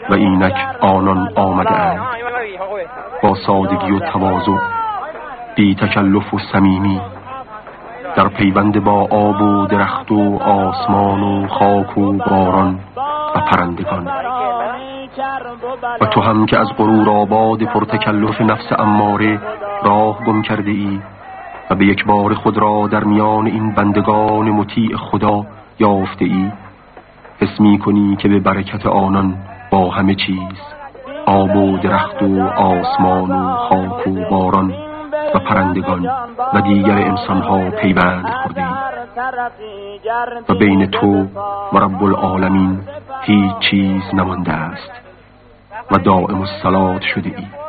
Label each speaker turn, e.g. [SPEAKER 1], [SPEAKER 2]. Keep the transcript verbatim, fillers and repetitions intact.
[SPEAKER 1] و اینک آنان آمده اند با سادگی و تواضع، بی تکلف و صمیمی، در پیوند با آب و درخت و آسمان و خاک و باران و پرندگان. و تو هم که از غرور آباد پرتکلف نفس اماره راه گم کرده ای و به یک بار خود را در میان این بندگان مطیع خدا یافته ای، حس می کنی که به برکت آنان با همه چیز، آب و درخت و آسمان و خاک و باران و پرندگان و دیگر انسانها پیوند خورده ای و بین تو و رب العالمین هیچ چیز نمانده است و دائم الصلات شده ای.